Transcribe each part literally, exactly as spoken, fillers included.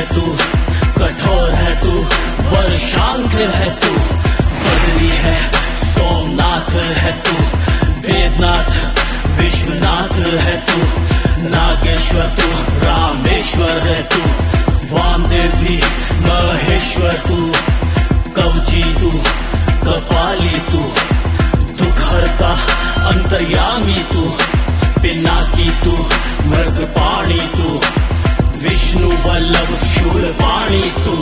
तू, कठोर है तू, वर्षांक है तू, बदरी है सोमनाथ है तू, वेदनाथ विश्वनाथ है तू, नागेश्वर तू, रामेश्वर है तू, वामदेव भी महेश्वर तू, कवची तू, कपाली तू, दुखहर्ता अंतर्यामी तू, पिनाकी तू, मृगपाणी तू, विष्णु वल्लभ शूलपाणी तू।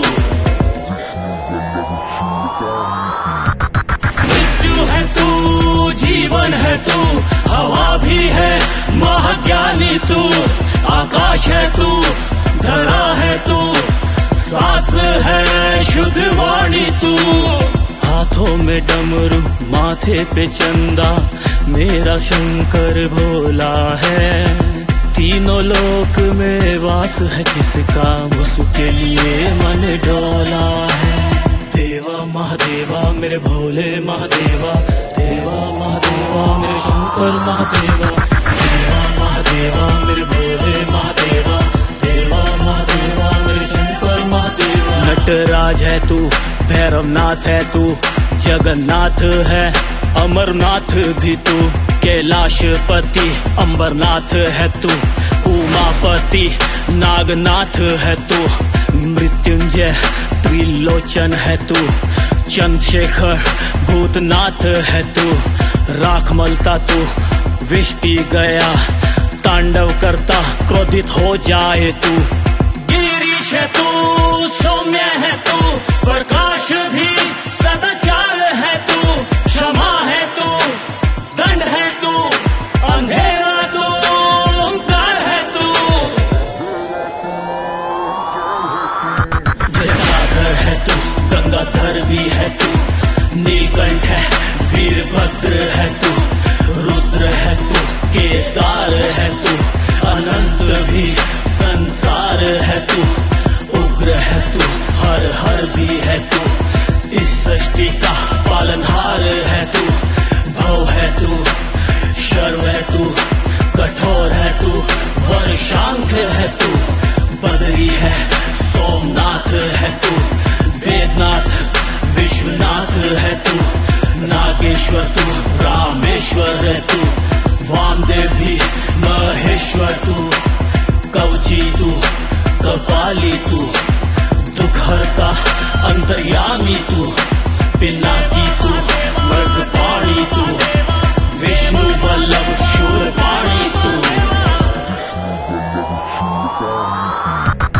मृत्यु है तू, जीवन है तू, हवा भी है महाज्ञानी तू, आकाश है तू, धरा है तू, सांस है शुद्ध वाणी तू। हाथों में डमरू माथे पे चंदा, मेरा शंकर भोला है। तीनों लोक में वास है जिसका, उसके लिए मन डोला है। देवा महादेवा मेरे भोले महादेवा, देवा महादेवा मेरे शंकर महादेवा, देवा महादेवा मेरे भोले महादेवा, देवा महादेवा मेरे शंकर महादेवा। नटराज है तू, भैरवनाथ है तू, जगन्नाथ है, अमरनाथ भी तू, कैलाशपति अंबरनाथ है तू, उमापति नागनाथ है तू, मृत्युंजय त्रिलोचन है तू, चंद्रशेखर भूतनाथ है तू, राख मलता तू, विष पी गया तांडव करता क्रोधित हो जाए तू। गिरीश है तू, सौम्य है तू, प्रकाश भी सदाचार है तू, क्षमा है तू, दंड है तू, अंधेरा तू, ओंकार है तू। जटाधर है तू, गंगाधर भी है तू, नीलकंठ है, वीरभद्र है तू, रुद्र है तू, केदार है तू, अनंत भी संसार है तू, उग्र है तू, हर हर भी है तू, इस सृष्टि का पालनहार है तू, भव है तू, शर्व है तू, कठोर है तू, वर्षांक है तू, बदरी है सोमनाथ है तू, वेदनाथ विश्वनाथ है तू, नागेश्वर तू, रामेश्वर है तू, वामदेव भी महेश्वर तू, कवची तू, कपाली तू, दुखहर्ता अंतर्यामी तू, पिनाकी तू, मृगपाणी तू, विष्णु वल्लभ शूलपाणी तू।